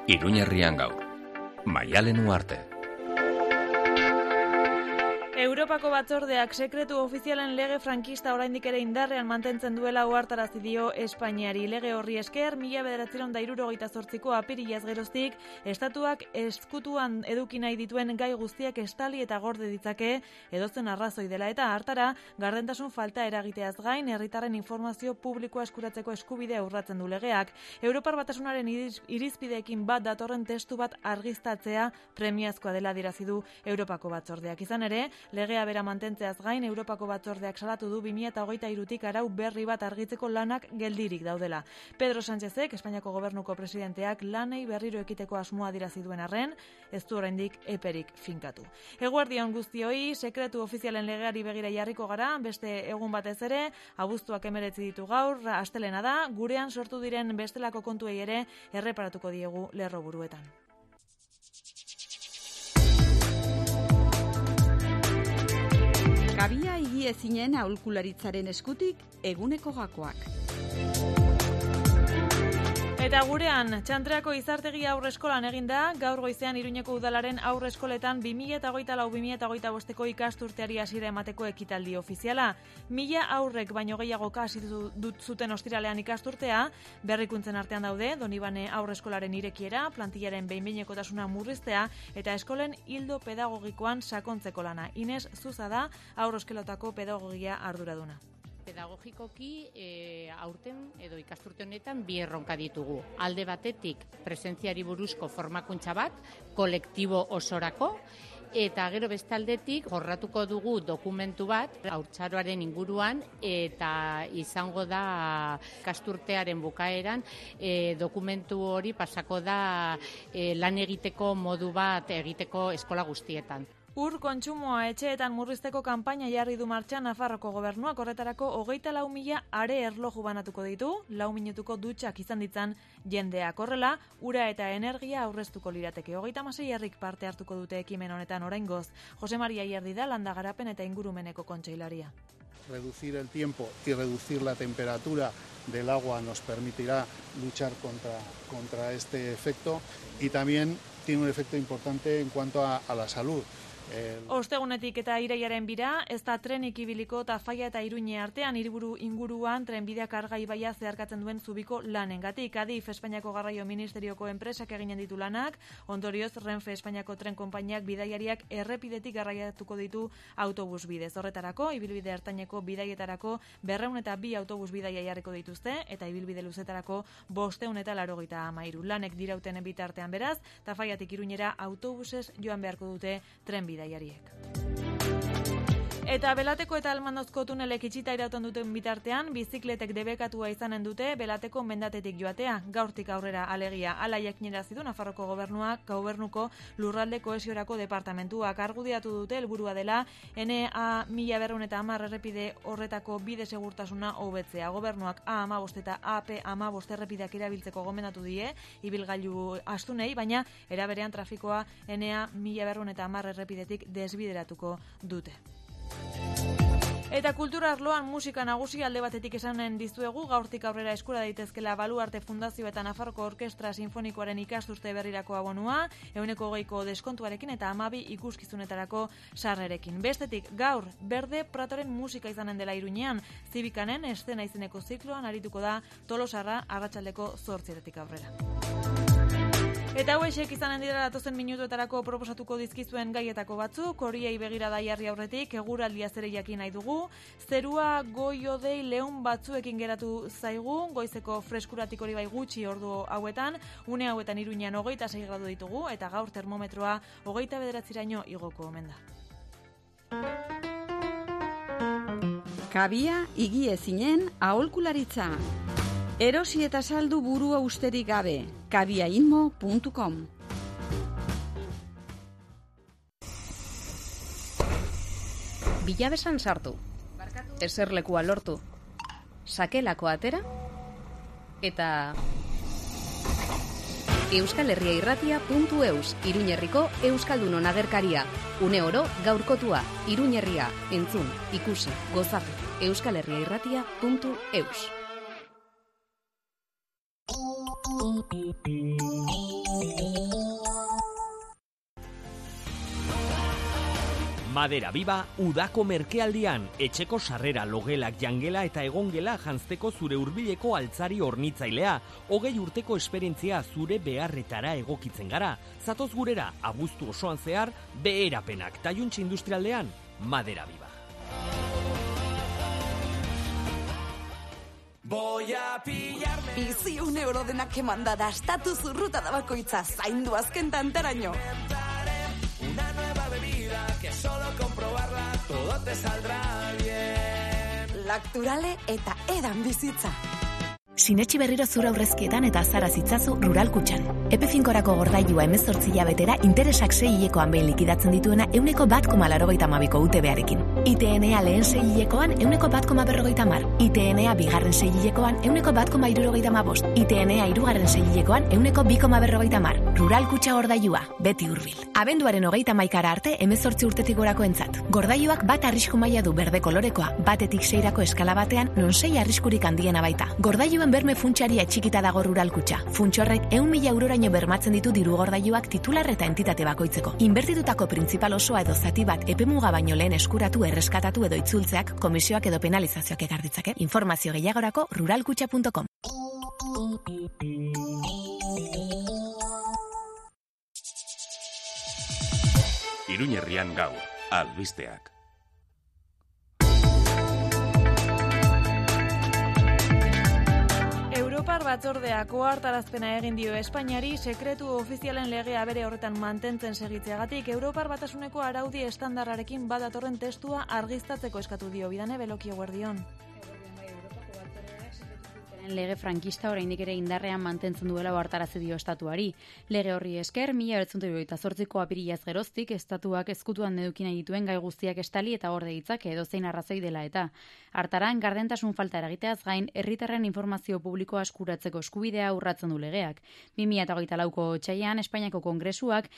Iruñerrian gaur. Maialen Uarte. Europako batzordeak sekretu ofizialen lege frankista oraindik ere indarrean mantentzen duela ohartarazi dio Espainiari. Lege horri esker, 1978ko apirilaz geroztik, estatuak eskutuan eduki nahi dituen gai guztiak estali eta gorde ditzake, edozen arrazoi dela eta hartara, gardentasun falta eragiteaz gain, herritarren informazio publikoa eskuratzeko eskubidea urratzen du legeak. Europar Batasunaren irizpideekin bat datorren testu bat argiztatzea premiazkoa dela adierazi du Europako batzordeak. Izan ere, legea bera mantentzeaz gain, Europako batzordeak salatu du 2023tik arau berri bat argitzeko lanak geldirik daudela. Pedro Sánchezek, Espainiako gobernuko presidenteak, lanei berriro ekiteko asmoa adierazi duen arren, ez du oraindik eperik finkatu. Eguerdion guztioi, sekretu ofizialen legeari begira jarriko gara, beste egun batez ere, abuztuak 19 ditu gaur, astelena da, gurean sortu diren bestelako kontuei ere erreparatuko diegu lerroburuetan. Kabia higiezinen aholkularitzaren eskutik eguneko gakoak. Eta gurean, Txantreako izartegi aurreskolan eginda, gaur goizean Iruñeko udalaren aurreskoletan 2024-2025 ikasturteari hasiera emateko ekitaldi ofiziala. 1000 aurrek baino gehiagoka hasi dut zuten ostiralean ikasturtea, berrikuntzen artean daude, Donibane aurreskolaren irekiera, plantillaren behin-behinekotasuna murriztea eta eskolen hildo pedagogikoan sakontzeko lana. Ines Zuza da aurreskolotako pedagogia arduraduna. Pedagogikoki aurten edo ikasturte honetan bi erronka ditugu. Alde batetik presentziari buruzko formakuntza bat, kolektibo osorako, eta gero bestaldetik jorratuko dugu dokumentu bat haurtzaroaren inguruan eta izango da ikasturtearen bukaeran dokumentu hori pasako da lan egiteko modu bat egiteko eskola guztietan. Ur kontsumoa etxeetan murrizteko kanpaina jarri du martxan Nafarroko gobernuak, horretarako 24.000 are erloju banatuko ditu, 4 minutuko dutxak izan ditzan jendeak. Horrela, ura eta energia aurreztuko lirateke. 36 herrik parte hartuko dute ekimen honetan oraingoz. Jose Maria Ierdi da Landa Garapen eta Ingurumeneko kontseilaria. Reducir el tiempo y reducir la temperatura del agua nos permitirá luchar contra este efecto y también tiene un efecto importante en cuanto a la salud. Ostegunetik eta iraiaren bira, ez da trenik ibiliko Tafaia eta Iruñe artean hiriburu inguruan trenbidea karga ibaia zeharkatzen duen zubiko lanengatik. Adif Espainiako Garraio Ministerioko enpresak eginen ditu lanak, ondorioz Renfe Espainiako tren konpainiak bidaiariak errepidetik garraiatuko ditu autobus bidez. Horretarako, ibilbide ertaineko bidaietarako 202 autobus bidaia jarriko dituzte eta ibilbide luzetarako 583. Lanek dirauten bitartean beraz, Tafaiatik Iruñera autobusez joan beharko dute trenbidea. Eta Belateko eta Almandozko tunelek itxita irauten duten bitartean, bizikletek debekatua izanen dute Belateko mendatetik joatea. Gaurtik aurrera alegia hala jakinarazi du Nafarroko gobernuko lurralde kohesiorako departamentuak. Argudiatu dute helburua dela NA 1210 errepide horretako bide segurtasuna hobetzea. Gobernuak A15 eta AP15 errepideak erabiltzeko gomendatu die ibilgailu astunei, baina era berean trafikoa NA 1210 errepidetik desbideratuko dute. Eta kultura arloan musika nagusi alde batetik esanen dizuegu, gaurtik aurrera eskura daitezkela Baluarte Fundazio eta Nafarroko Orkestra Sinfonikoaren ikasturte berrirako abonua, 120ko deskontuarekin eta 12 ikuskizunetarako sarrerekin. Bestetik, gaur, Berde Pratoren musika izanen dela Iruñean, Zibikanen estena izeneko zikloan arituko da Tolosarra arratsaldeko 8:00 aurrera. Eta hauexek izanen dira datozen minutuetarako proposatuko dizkizuen gaietako batzuk, horiei begirada jarri aurretik, eguraldia zere jakin nahi dugu, zerua goi-hodei leun batzuekin geratu zaigu, goizeko freskuratik hori bai gutxi ordu hauetan, une hauetan Iruñean 26 gradu ditugu, eta gaur termometroa 29raino igoko omen da. Kabia higiezinen aholkularitza. Erosi eta saldu burua usterik gabe. kabiainmo.com. Bilabesan sartu. Eserlekua lortu. Sakelako atera. Eta euskalherriairratia.eus, Iruñerriko Euskaldunon agerkaria. Une oro gaurkotua, Iruñerria, entzun, ikusi, gozatu. euskalherriairratia.eus. Madera Biba udako merkealdian, etxeko sarrera, logelak, jangela eta egongela janzteko zure hurbileko altzari hornitzailea, 20 urteko esperientzia zure beharretara egokitzen gara. Zatoz gurera, abuztu osoan zehar, beherapenak Taiuntxe industrialdean, Madera Biba. Bizi €1 denak emanda da, estatu zurruta da bakoitza, zaindu azken tantaraino. Una nueva bebida que solo comprobarla todo te saldrá bien. Lacturale eta edan bizitza. Sinetxi berriro zura aurrezkietan eta azara zitzazu Rural Kutxan. Epe finkorako gordailua 18 hilabetera interesak 6 hilekoan behin likidatzen dituena 1,82ko UTB-arekin. ITNA lehen 6 hilekoan 1,150. ITNA bigarren 6 hilekoan 1,175. ITNA hirugarren 6 hilekoan 1,250. Rural Kutxa gordailua, beti hurbil. Abenduaren 31 arte 18 urtetik gorakoentzat. Gordailuak bat arrisku maila du berde kolorekoa, batetik 6rako eskala batean non 6 arriskurik handiena baita. Gordailuen berme funtsaria txikita dago Rural Kutxa. Funtsorrek 100.000 euroraino bermatzen ditu diru gordailuak titular eta entitate bakoitzeko. Inbertitutako printzipal osoa edo zati bat epemuga baino lehen eskuratu, erreskatatu edo itzultzeak komisioak edo penalizazioak ekar ditzake. Informazio gehiagorako ruralkutxa.com. Iruñerrian gaur, albisteak. Europar batzordeak ohartarazpena egin dio Espainiari sekretu ofizialen legea bere horretan mantentzen segitzeagatik Europar Batasuneko araudi estandarrarekin badatorren testua argiztatzeko eskatu dio. Bidane Belokio Guardion. Lege frankista oraindik ere indarrean mantentzen duela ohartarazi dio estatuari. Lege horri esker 1978ko apirilaz geroztik estatuak ezkutuan eduki nahi dituen gai guztiak estali eta gorde ditzake edozein arrazoi dela eta. Hartaran gardentasun falta eragiteaz gain herritarren informazio publikoa eskuratzeko eskubidea urratzen du legeak. 2024ko otsailean Espainiako Kongresuak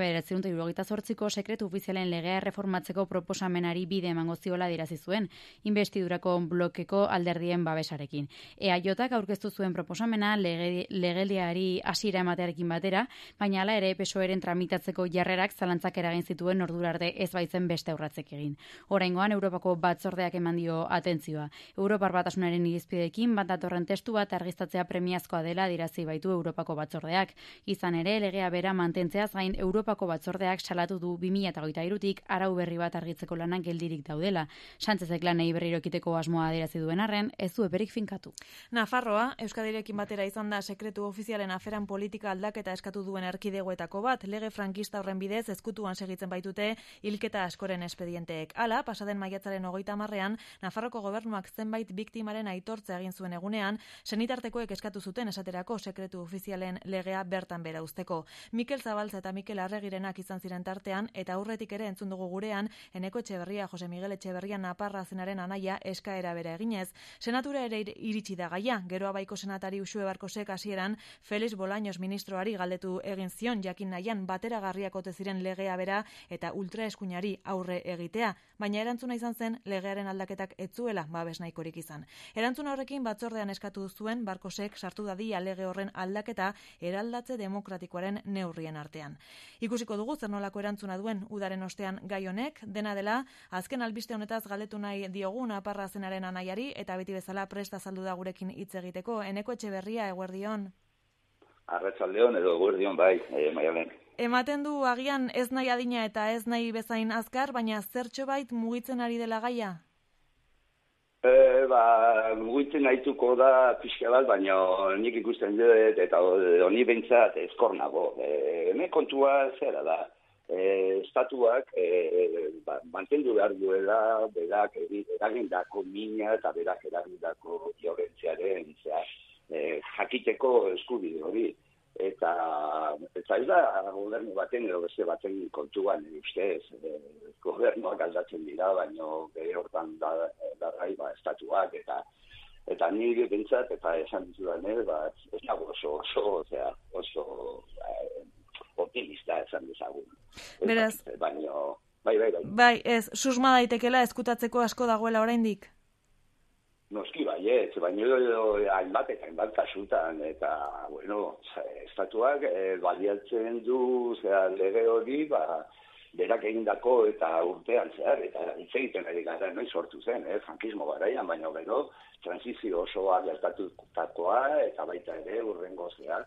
1978ko sekretu ofizialen legea erreformatzeko proposamenari bide emango ziola adierazi zuen, inbestidurako blokeko alderdien babesarekin. EAJ aurkeztu zuen proposamena legediari hasiera ematearekin batera, baina hala ere PSOEren tramitatzeko jarrerak zalantzak eragin zituen ordura arte ez baitzen beste aurratzek egin. Oraingoan Europako batzordeak eman dio atentzioa. Europar Batasunaren irizpideekin bat datorren testu bat argiztatzea premiazkoa dela adierazi baitu Europako batzordeak. Izan ere, legea bera mantentzeaz gain Europako batzordeak salatu du 2023tik arau berri bat argitzeko lanak geldirik daudela. Sánchezek lanei berriro ekiteko asmoa adierazi duen arren, ez du eperik finkatu. Nafarroa, Euskadirekin batera izan da sekretu ofizialen aferan politika aldaketa eskatu duen erkidegoetako bat, lege frankista horren bidez ezkutuan segitzen baitute hilketa askoren espedienteek. Hala, pasaden maiatzaren 30ean, Nafarroko gobernuak zenbait biktimaren aitortza egin zuen egunean, senitartekoek eskatu zuten esaterako sekretu ofizialen legea bertan bera uzteko. Mikel Zabaltza eta Mikel Arregirenak izan ziren tartean, eta aurretik ere entzun dugu gurean, Eneko Etxeberria, Jose Miguel Etxeberria Naparra zenaren anaia eskaera bera eginez. Senatura ere iritsi da gaia. Gero Abaiko senatari Uxue Barkosek hasieran Felix Bolaños ministroari galdetu egin zion jakin nahian bateragarriak ote ziren legea bera eta ultraeskuinari aurre egitea, baina erantzuna izan zen legearen aldaketak ez zuela babes nahikorik izan. Erantzun horrekin batzordean eskatu zuen Barkosek sartu dadila lege horren aldaketa eraldatze demokratikoaren neurrien artean. Ikusiko dugu zer nolako erantzuna duen udaren ostean gai honek, dena dela azken albiste honetaz galdetu nahi diogu Naparra zenaren anaiari eta beti bezala presta azaldu da gurekin hitz egiteko. Eneko Etxeberria, eguerdion. Arratsaldeon edo eguerdion bai, Maialen. Ematen du agian ez nahi adina eta ez nahi bezain azkar, baina zertxo bait mugitzen ari dela gaia? Mugitzen nahituko da pixka bat, baina nik ikusten dut eta honi behintzat ezkor nago. Hemen kontua zera da. Estatuak mantendu behar duela berak eragindako mina eta berak eragindako violentziaren jakiteko eskubide hori. Eta ez da gobernu baten edo beste baten kontuan ustez. Gobernuak aldatzen dira, baina bere hortan darrai estatuak eta nire bentsat eta esan dizudan ez dago oso optimista esan dezagun. Beraz, baina, bai, ez, susma daitekela eskutatzeko asko dagoela oraindik? Noski baiet, baina hainbat kasutan, eta, bueno, estatuak baliatzen du, lege hori, berak egindako eta urtean zehar, eta hitz egiten ari gara, noiz sortu zen, frankismo garaian, baina gero, transizio osoa gertatutakoa, eta baita ere urrengo zehar,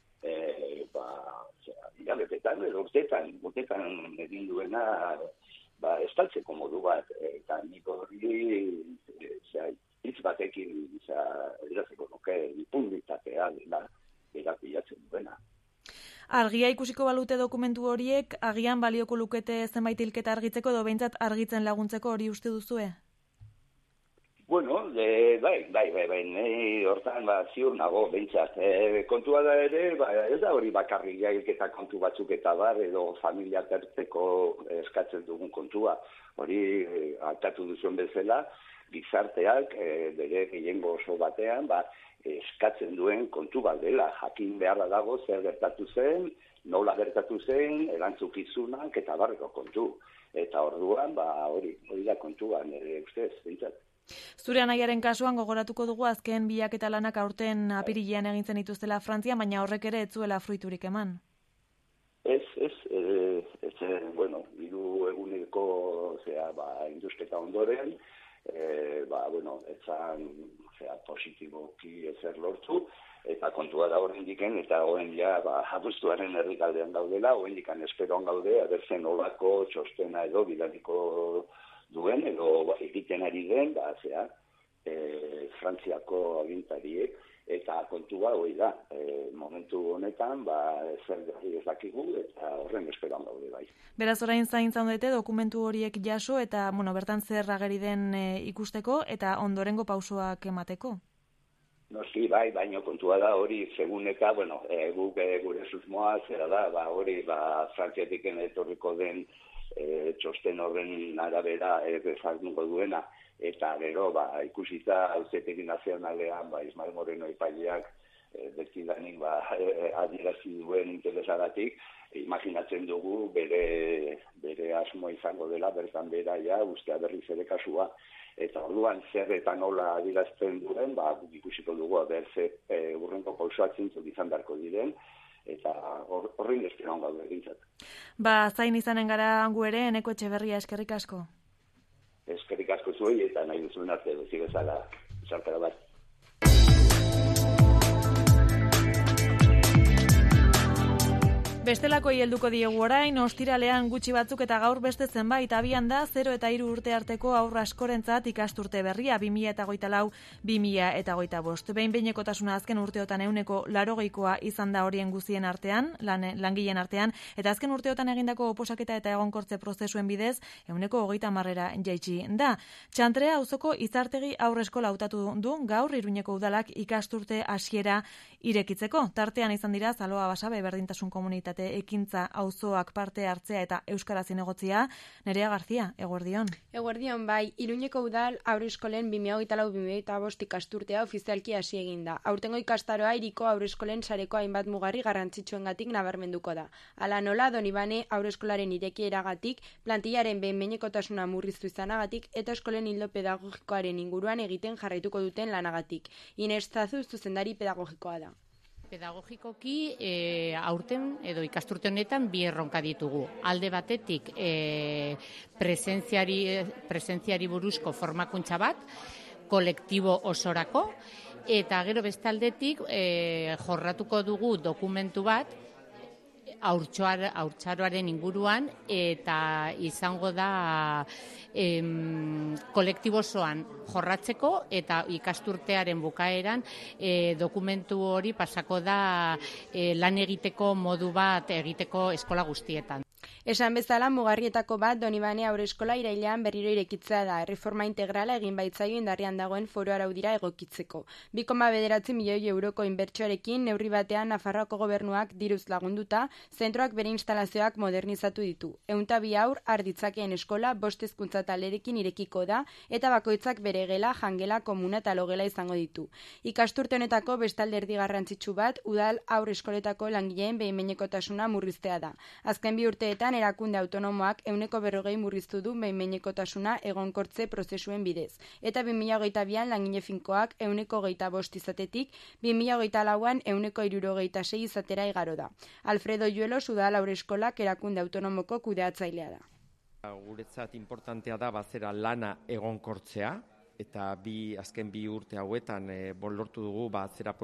hilabetetan, edo urtetan egin duena, estaltzeko modu bat, eta nik hori, hitz batekin, erazeko nuke, impunditatea dela, berak bilatzen duena. Argia ikusiko balute dokumentu horiek, agian balioko lukete zenbait hilketa argitzeko edo behintzat argitzen laguntzeko hori uste duzue? Bueno, bai, hortan ziur nago behintzat. Kontua da ere, ez da hori bakarrik hilketa kontu batzuk eta bar, edo familia tertzeko eskatzen dugun kontua. Hori hartatu duzuen bezala, gizarteak bere gehiengo oso batean, eskatzen duen kontu bat dela, jakin beharra dago zer gertatu zen, nola gertatu zen, erantzukizunak eta barreko kontu. Eta orduan, hori da kontuan, ustez, bintzat. Zure anaiaren kasuan gogoratuko dugu azken bilaketa lanak aurten apirilean egintzen dituztela Frantzian, baina horrek ere ez zuela fruiturik eman. Bueno, 3 eguneko indusketa ondoren, etzan positiboki ezer lortu, eta kontua da horren diken, eta hoen abuztuaren herrikaldean gaudela, hoen dikan esperoan gaude, abertzen olako txostena edo bidaliko duen, edo egiten ari den, Frantziako agintariek, eta kontua hori da, momentu honetan, zer ez dakigu, eta horren esperoan gaude bai. Beraz, orain zaintzan dute dokumentu horiek jaso, eta bertan zer ageri den ikusteko, eta ondorengo pausoak emateko? Noski, bai, baina kontua da hori, segun eta, guk gure susmoa, zera da, hori, Frantziatik etorriko den txosten horren arabera ezartuko duena, eta gero, ikusita Auzitegi Nazionalean, Ismael Moreno epaileak betidanik adierazi duen interesagatik, imaginatzen dugu bere asmo izango dela, bertan bera ustea berriz ere kasua. Eta orduan zer eta nola adierazten duen, ikusiko dugu, urrenko pausoak zintzuk izan beharko diren, eta horrein esperoan gaude egintzat. Zain izanen gara gu ere, Eneko Etxeberria, eskerrik asko. Eskerrik asko zuei, eta nahi duzuen arte duzik bezala, sarkara bat. Bestelakoi helduko diegu orain, ostiralean gutxi batzuk eta gaur beste zenbait abian da 0 eta 3 urte arteko haur askorentzat ikasturte berria 2024-2025. Behin-behinekotasuna azken urteotan 80%koa izan da horien guztien artean, langileen artean, eta azken urteotan egindako oposaketa eta egonkortze prozesuen bidez 30%ra jaitsi da. Txantrea auzoko Izartegi aurreskola hautatu du gaur Iruñeko udalak ikasturte hasiera irekitzeko. Tartean izan dira Zaloa Basabe berdintasun komunitate ekintza auzoak parte hartzea eta euskaraz zinegotzia. Nerea Garzia, eguerdion. Eguerdion, bai, Iruñeko udal aurreskolen 2024-2025 ikasturtea ofizialki hasi egin da. Aurtengo ikastaroa Hiriko aurreskolen sareko hainbat mugarri garrantzitsuengatik nabarmenduko da. Hala nola, Donibane aurreskolaren irekieragatik, plantillaren behin-behinekotasuna murriztu izanagatik eta eskolen ildo pedagogikoaren inguruan egiten jarraituko duten lanagatik. Ines Zazu zuzendari pedagogikoa da. Pedagogikoki aurten edo ikasturte honetan 2 erronka ditugu. Alde batetik presentziari buruzko formakuntza bat, kolektibo osorako, eta gero bestaldetik jorratuko dugu dokumentu bat, haurtzaroaren inguruan, eta izango da kolektibo osoan jorratzeko, eta ikasturtearen bukaeran dokumentu hori pasako da lan egiteko modu bat egiteko eskola guztietan. Esan bezala, mugarrietako bat Donibane aurreskola irailean berriro irekitzea da, erreforma integrala egin baitzaio indarrean dagoen foru araudira egokitzeko. 2,9 milioi euroko inbertsioarekin neurri batean Nafarroako gobernuak diruz lagunduta, zentroak bere instalazioak modernizatu ditu. 102 haur arditzakeen eskola 5 hezkuntza talerekin irekiko da, eta bakoitzak bere gela, jangela, komuna eta logela izango ditu. Ikasturte honetako bestalde erdi garrantzitsu bat, udal aurreskoletako langileen behin-behinekotasuna murriztea da. Azken 2 urte urteetan erakunde autonomoak 40% murriztu du behin-behinekotasuna egonkortze prozesuen bidez. Eta 2022an langile finkoak 125 izatetik 2024an 166 izatera igaro da. Alfredo Yuelos udal haurreskolak erakunde autonomoko kudeatzailea da. Guretzat importantea da bazera lana egonkortzea, eta azken bi urte hauetan lortu dugu bazera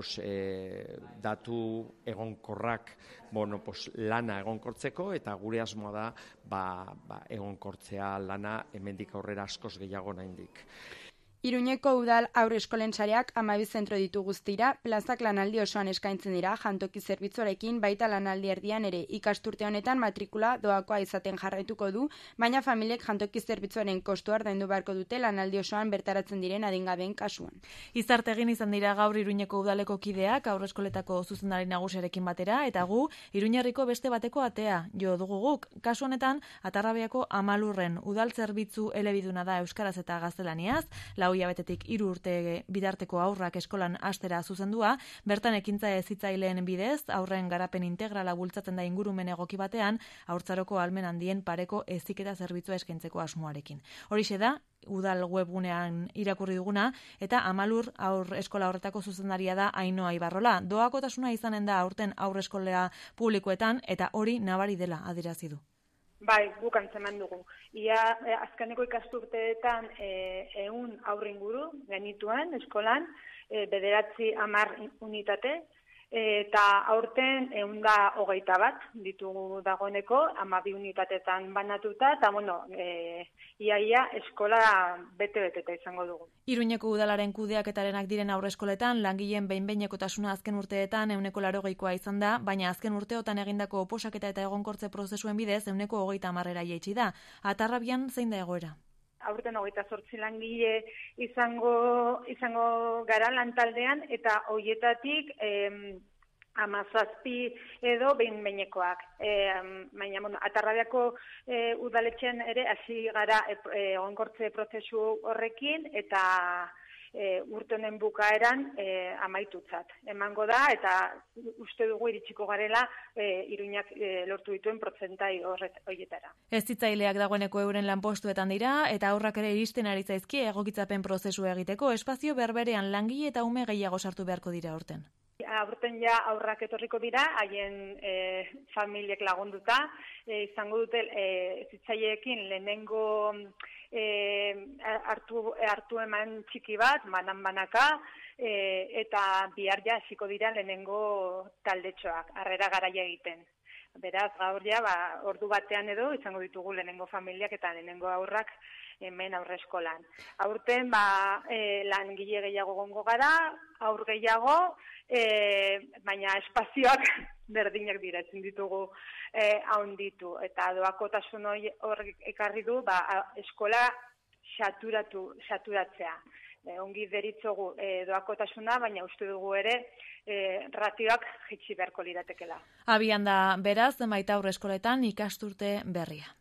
datu egonkorrak lana egonkortzeko, eta gure asmoa da egonkortzea lana hemendik aurrera askoz gehiago nahindik. Iruñeko udal haurreskolen sareak 12 zentro ditu guztira, plazak lanaldi osoan eskaintzen dira, jantoki zerbitzuarekin baita lanaldi erdian ere. Ikasturte honetan matrikula doakoa izaten jarraituko du, baina familiek jantoki zerbitzuaren kostua ordaindu beharko dute lanaldi osoan bertaratzen diren adingabeen kasuan. Izarte egin izan dira gaur Iruñeko udaleko kideak haurreskoletako zuzendari nagusiarekin batera, eta gu Iruñerriko beste bateko atea jo dugu guk. Kasu honetan, Atarrabiako Amalurren udal zerbitzu elebiduna da euskaraz eta gaztelaniaz, hilabetetik 3 urte bidarteko haurrak eskolan hastera zuzendua, bertan ekintza hezitzaileen bidez, haurren garapen integrala bultzatzen da ingurumen egoki batean, haurtzaroko ahalmen handien pareko heziketa zerbitzua eskaintzeko asmoarekin. Horixe da, udal webgunean irakurri duguna, eta Amalur haur eskola horretako zuzendaria da Ainhoa Ibarrola. Doakotasuna izanen da aurten haurreskolea publikoetan, eta hori nabari dela adierazi du. Bai, guk antzeman dugu. Ia azkeneko ikasturteetan 100 haurringuru genituen eskolan, 9-10 unitate, eta aurten 121 ditugu dagoeneko, 12 unitatetan banatuta, eta ia eskola bete-beteta izango dugu. Iruñeko udalaren kudeaketarenak diren haurreskoletan, langileen behin-behinekotasuna azken urteetan 80%koa izan da, baina azken urteotan egindako oposaketa eta egonkortze prozesuen bidez 30%ra jaitsi da. Atarrabian zein da egoera? Aurten 28 langile izango gara lantaldean, eta horietatik 17 edo behin-behinekoak. Baina, Atarrabiako udaletxean ere hasi gara egonkortze prozesu horrekin, eta urte honen bukaeran amaitutzat emango da, eta uste dugu iritsiko garela Iruñak lortu dituen protzentai horietara. Hezitzaileak dagoeneko euren lanpostuetan dira, eta aurrak ere iristen ari zaizkie egokitzapen prozesua egiteko, espazio berberean langile eta ume gehiago sartu beharko dira aurten. Aurten ja aurrak etorriko dira, haien familiek lagunduta, izango dute hezitzaileekin lehenengo hartu eman txiki bat, banan-banaka, eta bihar ja hasiko dira lehenengo taldetxoak, harrera garaia egiten. Beraz, gaur ja, ordu batean edo, izango ditugu lehenengo familiak eta lehenengo aurrak hemen aurreskolan. Aurten, langile gehiago gongo gara, aur gehiago, baina espazioak berdinak dira, ezin ditugu haunditu. Eta doakotasun horrek ekarri du, eskola saturatzea. Ongi deritzogu doakotasuna, baina uste dugu ere ratioak jaitsi beharko liratekela. Abian da beraz, baita haurreskoletan ikasturte berria.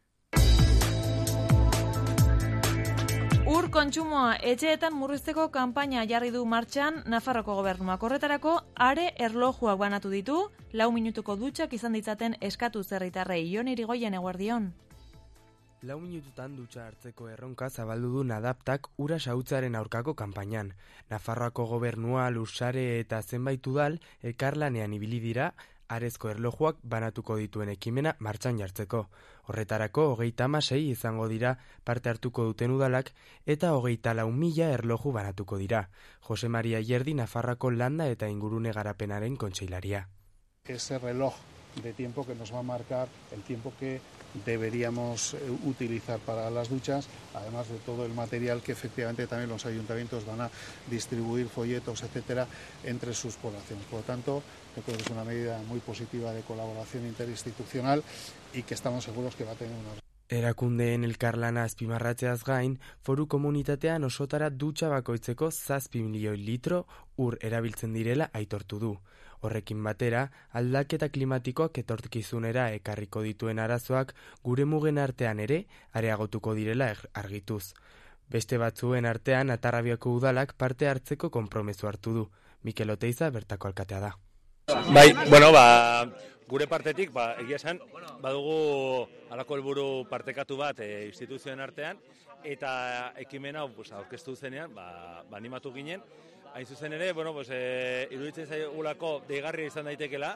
Ur kontsumoa etxeetan murrizteko kanpaina jarri du martxan Nafarroko gobernuak. Horretarako are erlojuak banatu ditu, 4 minutuko dutxak izan ditzaten eskatu herritarrei. Jon Irigoyen, eguerdion. 4 minututan dutxa hartzeko erronka zabaldu du Nadaptak ura xahutzaren aurkako kanpainan. Nafarroako gobernua, lursare eta zenbait udal elkarlanean ibili dira arezko erlojuak banatuko dituen ekimena martxan jartzeko. Horretarako 36 izango dira parte hartuko duten udalak eta 24.000 erloju banatuko dira. Jose Maria Yerdi, Nafarroako landa eta ingurune garapenaren kontseilaria. Ese reloj de tiempo que nos va a marcar el tiempo que deberíamos utilizar para las duchas, además de todo el material que efectivamente también los ayuntamientos van a distribuir, folletos, etcétera, entre sus poblaciones. Por lo tanto, yo creo que es una medida muy positiva de colaboración interinstitucional y que estamos seguros que va a tener una... Erakundeen elkarlana azpimarratzeaz gain, foru komunitatean osotara dutxa bakoitzeko 7 milioi litro ur erabiltzen direla aitortu du. Horrekin batera, aldaketa klimatikoak etorkizunera ekarriko dituen arazoak gure mugen artean ere areagotuko direla argituz. Beste batzuen artean Atarrabiako udalak parte hartzeko konpromezu hartu du. Mikel Oteiza bertako alkatea da. Bai, Gure partetik, egia esan, badugu halako helburu partekatu bat instituzioen artean, eta ekimen hau aurkeztu zenean, animatu ginen. Hain zuzen ere, iruditzen zaigulako deigarria izan daitekela,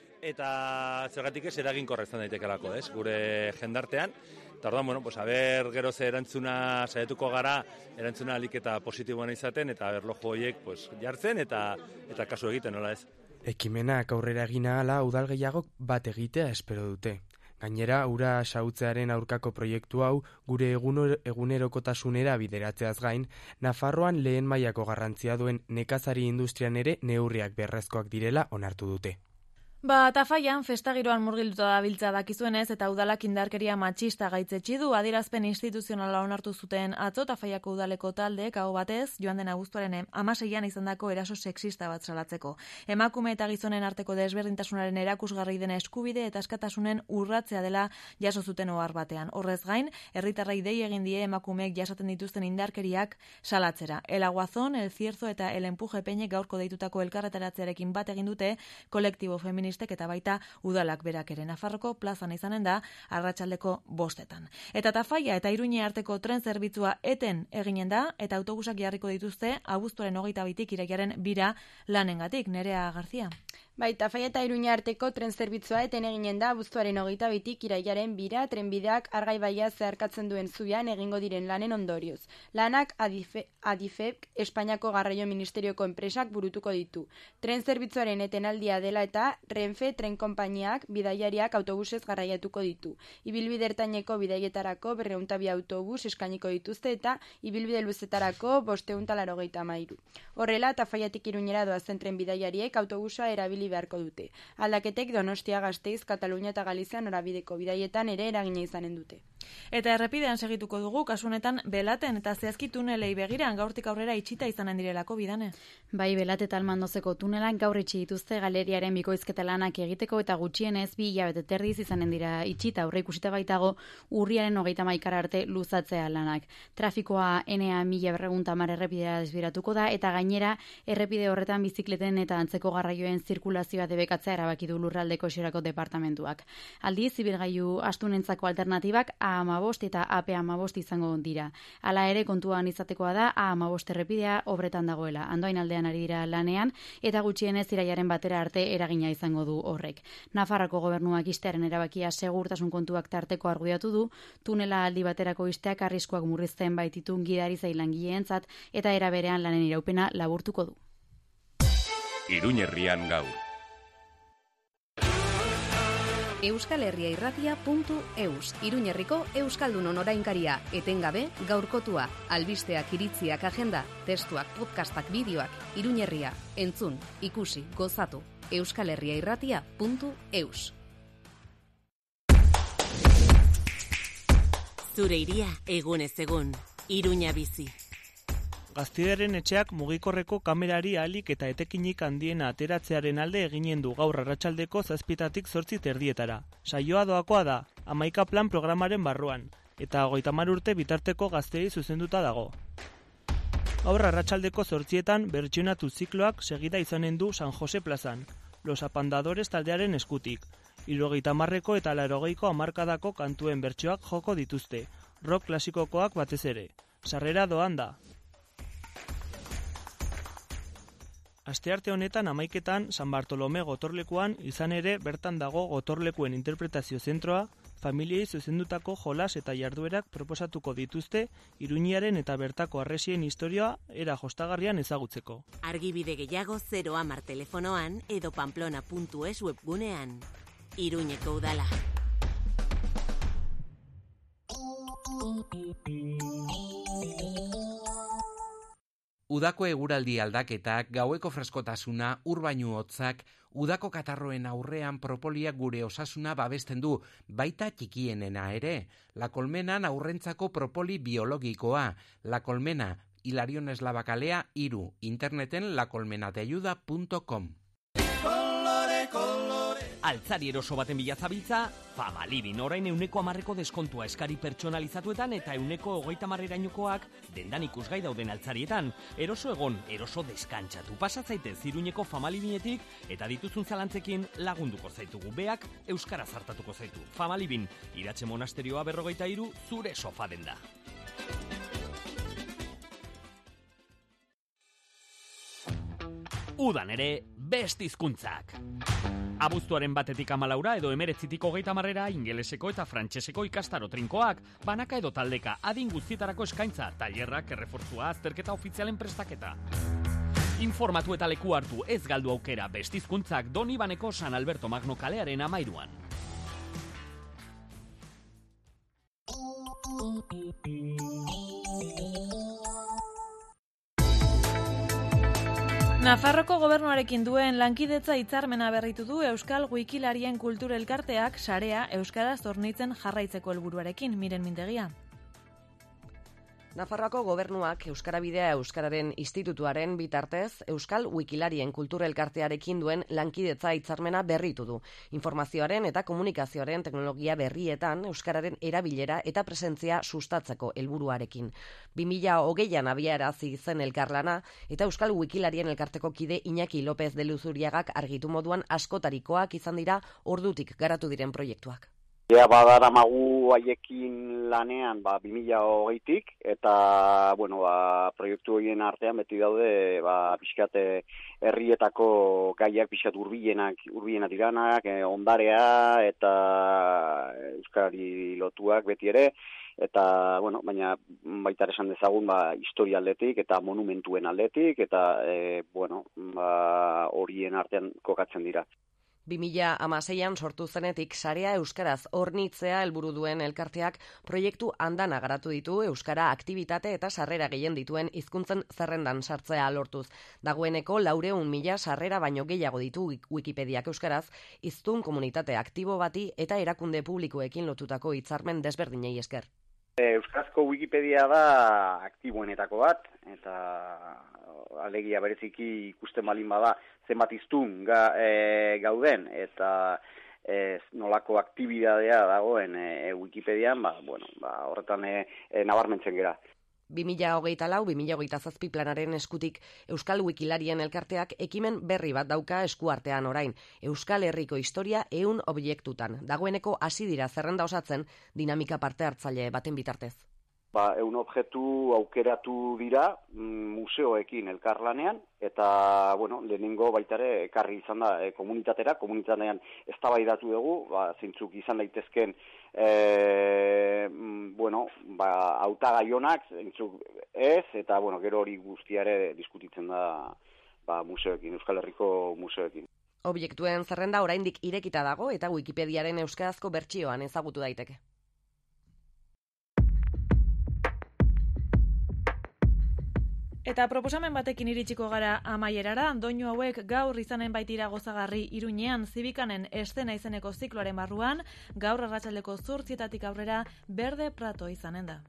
eta zergatik ez eraginkorra izan daitekelako, gure jendartean. Eta orduan, aber gero ze erantzuna saiatuko gara, erantzuna alik eta positiboan izaten, eta berlojo horiek jartzen eta kasu egiten, nola ez? Ekimenak aurrera egina ahala udal gehiagok bat egitea espero dute. Gainera, ura xahutzearen aurkako proiektu hau gure egunerokotasunera bideratzeaz gain, Nafarroan lehen mailako garrantzia duen nekazari industrian ere neurriak beharrezkoak direla onartu dute. Tafaian festagiroan murgilduta dabiltza dakizuenez eta udalak indarkeria matxista gaitzetsi du adierazpen instituzionala onartu zuten atzo Tafaiako udaleko taldeek aho batez joan den abuztuaren 16an izandako eraso sexista bat salatzeko. Emakume eta gizonen arteko desberdintasunaren erakusgarri den eskubide eta askatasunen urratzea dela jaso zuten ohar batean. Horrez gain, herritarrei dei egin die emakumeek jasaten dituzten indarkeriak salatzera. El Aguazón, El Cierzo eta El Empuje Peinek gaurko deitutako elkarretaratzearekin bat egin dute kolektibo feministek eta baita udalak berak ere. Nafarroko plazan izanen da arratsaldeko 5:00. Eta Tafaia eta Iruñe arteko tren zerbitzua eten eginen da eta autobusak jarriko dituzte abuztuaren 22tik irailaren 2 lanengatik. Nerea Garzia. Bai, Tafaia eta Iruña arteko tren zerbitzua eten eginen da abuztuaren 22tik irailaren 2 trenbideak Argaibaia zeharkatzen duen zubian egingo diren lanen ondorioz. Lanak Adifek Espainiako Garraio Ministerioko enpresak burutuko ditu. Tren zerbitzuaren etenaldia dela eta Renfe tren konpainiak bidaiariak autobusez garraiatuko ditu. Ibilbide ertaineko bidaietarako 202 autobus eskainiko dituzte eta ibilbide luzetarako 583. Horrela, Tafaiatik Iruñera doazen tren bidaiariek autobusa erabili beharko dute. Aldaketek Donostia, Gasteiz, Katalunia eta Galizia norabideko bidaietan ere eragina izanen dute. Eta errepidean segituko dugu, kasunetan Belaten eta zehazki tunelei begiran gaurtik aurrera itxita izanen direlako bidane. Bai, Belate eta Almandozeko tunelak gaur itxi dituzte galeriaren bikoizketa lanak egiteko eta gutxienez 2 hilabete terdiz izanen dira itxita, aurreikusita baitago urriaren 31 arte luzatzea lanak. Trafikoa NA 1210 errepidea desbiratuko da eta gainera errepide horretan bizikleten eta antzeko garraioen zirkulazioa debekatzea erabaki du Lurraldeko Xerako departamentuak. Aldiz, ibilgailu astunentzako alternatibak A15 eta AP15 izango dira. Hala ere kontuan izatekoa da A15 errepidea obretan dagoela. Andoain aldean ari dira lanean eta gutxienez irailaren 1 arte eragina izango du horrek. Nafarroko gobernuak ixtearen erabakia segurtasun kontuak tarteko argudiatu du, tunela aldi baterako ixteak arriskuak murrizten baititu gidari langileentzat eta era berean lanen iraupena laburtuko du. Iruñerrian gaur. euskalherriairratia.eus Iruñerriko euskaldunon orainkaria, etengabe gaurkotua, albisteak, iritziak, agenda, testuak, podcastak, bideoak, Iruñerria, entzun, ikusi, gozatu, euskalherriairratia.eus. Zure iria egunez egun, Iruña bizi. Gaztideren etxeak mugikorreko kamerari ahalik eta etekinik handiena ateratzearen alde eginen du gaur arratsaldeko 7:00 8:30. Saioa doakoa da, 11 plan programaren barruan, eta 30 urte bitarteko gazteei zuzenduta dago. Gaur arratsaldeko 8:00 bertsionatu zikloak segida izanen du San Jose plazan, Los Apandadores taldearen eskutik. 70ko eta 80ko hamarkadako kantuen bertsioak joko dituzte, rock klasikokoak batez ere. Sarrera doan da. Astearte honetan 11etan San Bartolome gotorlekuan izan ere bertan dago gotorlekuen interpretazio zentroa, familiei zuzendutako jolas eta jarduerak proposatuko dituzte Iruñearen eta bertako harresien historia era jostagarrian ezagutzeko. Argibide gehiago 010 telefonoan edo pamplona.es webgunean. Iruñeko udala. Udako eguraldi aldaketak, gaueko freskotasuna, urbainu hotzak, udako katarroen aurrean propoliak gure osasuna babesten du, baita txikienena ere. La Colmenan aurrentzako propoli biologikoa. La Colmena, Hilarion Eslabakalea 3, interneten lacolmenateayuda.com. Altzari eroso baten bilazabiltza, Famalibin orain 100% deskontua eskari pertsonalizatuetan eta 130%koak dendan ikusgai dauden altzarietan. Eroso egon, eroso deskantsatu. Pasatzaite Iruñeko Famalibinetik eta dituzun zalantzekin lagunduko zaitugu. Beak euskaraz hartatuko zaitu. Famalibin, Iratxe Monasterioa 43, zure sofa denda. Udan ere, best hizkuntzak. Abuztuaren 1-tik 14 edo 19-tik 30 ingeleseko eta frantseseko ikastaro trinkoak, banaka edo taldeka, adin guztietarako eskaintza, tailerrak, errefortzua, azterketa ofizialen prestaketa. Informatu eta leku hartu ez galdu aukera best hizkuntzak Donibaneko San Alberto Magno kalearen 13an. Nafarroko gobernuarekin duen lankidetza hitzarmena berritu du Euskal Wikilarien Kultur Elkarteak sarea euskaraz hornitzen jarraitzeko helburuarekin. Miren Mintegia. Nafarroako gobernuak Euskarabidea Euskararen Institutuaren bitartez Euskal Wikilarien Kultur Elkartearekin duen lankidetza hitzarmena berritu du. Informazioaren eta komunikazioaren teknologia berrietan Euskararen erabilera eta presentzia sustatzeko helburuarekin. 2020an abiarazi zen elkarlana eta Euskal Wikilarien Elkarteko kide Iñaki López de Luzuriagak argitu moduan askotarikoak izan dira ordutik garatu diren proiektuak. Ja, badaramagu haiekin lanean 2020tik eta proiektu horien artean beti daude pixkat herrietako gaiak pixkat hurbilenak diranak, ondarea eta euskarari lotuak beti ere, eta baina baita esan dezagun historia aldetik eta monumentuen aldetik eta horien artean kokatzen dira. 2016an sortu zenetik sarea euskaraz hornitzea helburu duen elkarteak proiektu andana garatu ditu euskara aktibitate eta sarrera gehien dituen hizkuntzen zerrendan sartzea lortuz. Dagoeneko 400.000 sarrera baino gehiago ditu Wikipediak euskaraz, hiztun komunitate aktibo bati eta erakunde publikoekin lotutako hitzarmen desberdinei esker. Euskarazko Wikipedia da aktiboenetako bat, eta alegia bereziki ikusten balin bada zenbat hiztun gauden, eta nolako aktibidadea dagoen Wikipedian, horretan nabarmentzen gera. 2024-2027 planaren eskutik Euskal Wikilarien Elkarteak ekimen berri bat dauka eskuartean orain. Euskal Herriko historia 100 objektutan. Dagoeneko hasi dira zerrenda osatzen dinamika parte hartzaile baten bitartez. 100 objektu aukeratu dira museoekin elkarlanean, eta lehenengo baitare ekarri izan da komunitatean eztabaidatu dugu, zeintzuk izan daitezken hautagaionak, zeintzuk ez, eta gero hori guztiare diskutitzen da museoekin, Euskal Herriko museoekin. Objektuen zerrenda oraindik irekita dago eta Wikipediaren euskarazko bertsioan ezagutu daiteke. Eta proposamen batekin iritsiko gara amaierara, doinu hauek gaur izanen baitira gozagarri Iruñean Zibikanen eszena izeneko zikloaren barruan, gaur arratsaldeko 8:00 aurrera Berde Prato izanen da.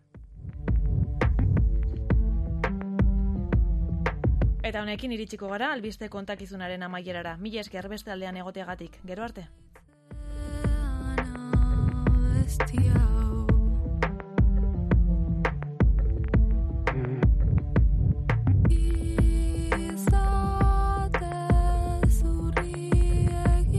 Eta honekin iritsiko gara albiste kontakizunaren amaierara. Mila esker beste aldean egoteagatik. Gero arte.